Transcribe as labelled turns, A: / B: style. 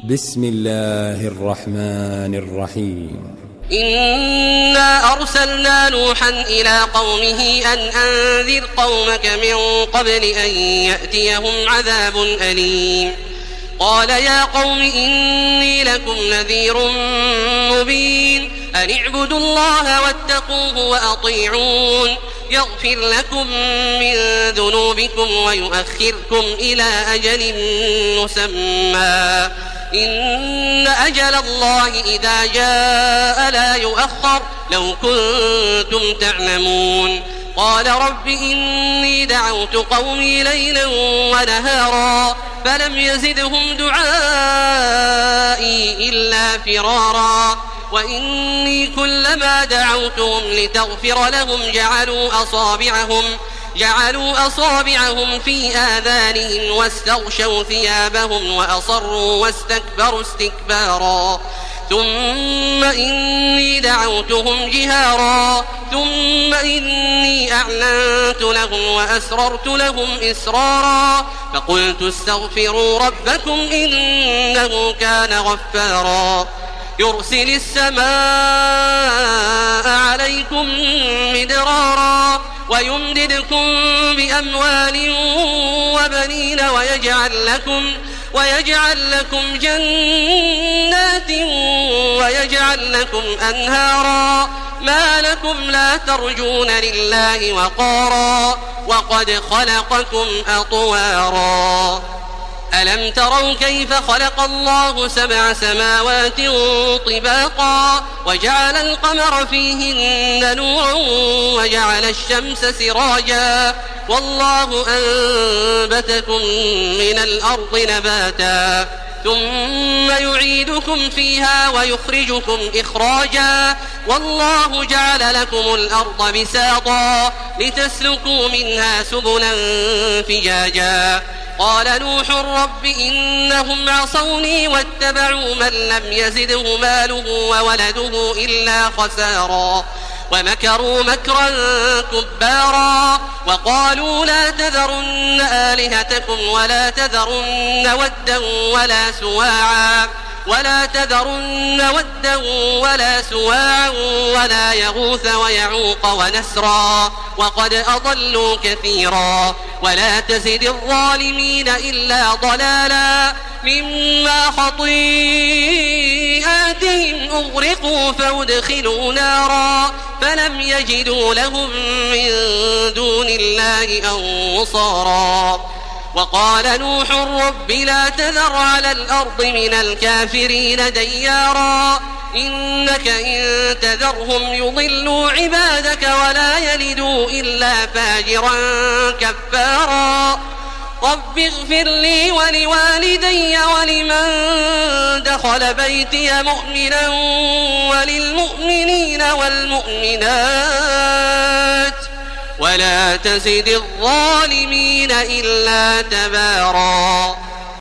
A: بسم الله الرحمن الرحيم.
B: إنا أرسلنا نوحا إلى قومه أن أنذر قومك من قبل أن يأتيهم عذاب أليم. قال يا قوم إني لكم نذير مبين أن اعبدوا الله واتقوه وأطيعون يغفر لكم من ذنوبكم ويؤخركم إلى أجل مسمى إن أجل الله إذا جاء لا يؤخر لو كنتم تعلمون. قال رب إني دعوت قومي ليلا ونهارا فلم يزدهم دعائي إلا فرارا وإني كلما دعوتهم لتغفر لهم جعلوا أصابعهم في آذانهم واستغشوا ثيابهم وأصروا واستكبروا استكبارا ثم إني دعوتهم جهارا ثم إني أعلنت لهم وأسررت لهم إسرارا فقلت استغفروا ربكم إنه كان غفارا يرسل السماء عليكم مدرارا ويمددكم بأموال وبنين ويجعل لكم جنات ويجعل لكم أنهارا ما لكم لا ترجون لله وقارا وقد خلقكم أطوارا. ألم تروا كيف خلق الله 7 سماوات طباقا وجعل القمر فيهن نورا وجعل الشمس سراجا والله أنبتكم من الأرض نباتا ثم يعيدكم فيها ويخرجكم إخراجا والله جعل لكم الأرض بساطا لتسلكوا منها سبلا فجاجا. قال نوح رب إنهم عصوني واتبعوا من لم يزده ماله وولده إلا خسارا ومكروا مكرا كبارا وقالوا لا تذرن آلهتكم ولا تذرن ودا ولا سواعا ولا يغوث ويعوق ونسرا وقد أضلوا كثيرا ولا تزد الظالمين إلا ضلالا مما خطيئاتهم أغرقوا فأدخلوا نارا فلم يجدوا لهم من دون الله أنصارا. وقال نوح رب لا تذر على الأرض من الكافرين ديارا إنك إن تذرهم يضلوا عبادك ولا يلدوا إلا فاجرا كفارا. رب اغفر لي ولوالدي ولمن دخل بيتي مؤمنا وللمؤمنين والمؤمنات ولا تزد الظالمين إلا تبارا.